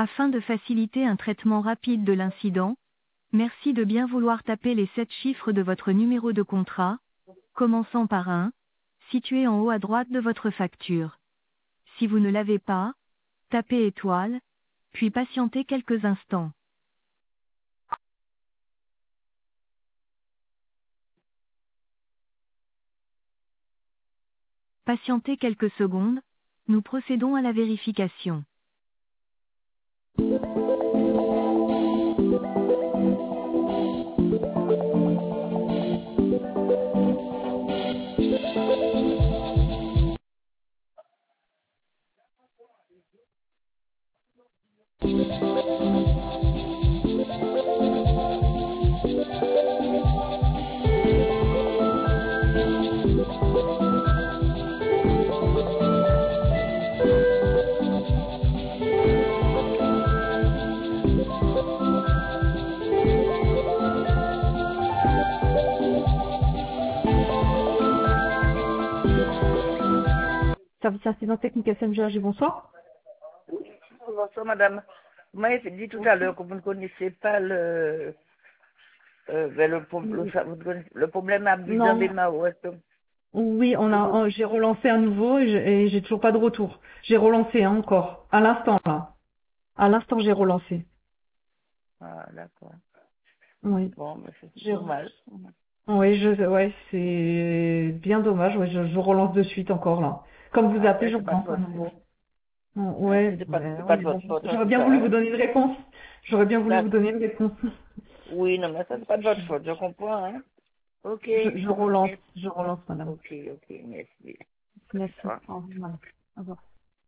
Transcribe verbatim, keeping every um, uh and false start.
Afin de faciliter un traitement rapide de l'incident, merci de bien vouloir taper les sept chiffres de votre numéro de contrat, commençant par un, situé en haut à droite de votre facture. Si vous ne l'avez pas, tapez étoile, puis patientez quelques instants. Patientez quelques secondes, nous procédons à la vérification. Service incident technique S M G A G, bonsoir. Bonsoir madame. Vous m'avez dit tout à l'heure que vous ne connaissez pas le, euh, ben, le, pro- le, vous ne connaissez- le problème abusant des Non. Mao. Est-ce que Oui, on a, on- j'ai relancé à nouveau et j'ai et j'ai toujours pas de retour. J'ai relancé hein, encore. À l'instant, là. À l'instant, j'ai relancé. Ah, d'accord. Oui. Bon, mais c'est J'ai, dommage. oui, je, ouais, c'est bien dommage. Ouais, je, je relance de suite encore, là. Comme vous appelez, Après, je c'est pas de relance à votre nouveau. faute. Hein, Ouais, C'est pas, ouais, c'est pas oui, de bon. votre faute en J'aurais tout bien cas. voulu vous Hein. donner une réponse. J'aurais bien voulu vous D'accord. donner une réponse. Oui, non, mais ça, c'est pas de votre faute, je comprends. Hein. Ok. Je, je relance, Merci. je relance, madame. Ok, ok, merci. Merci. Au revoir. Au revoir. Au revoir.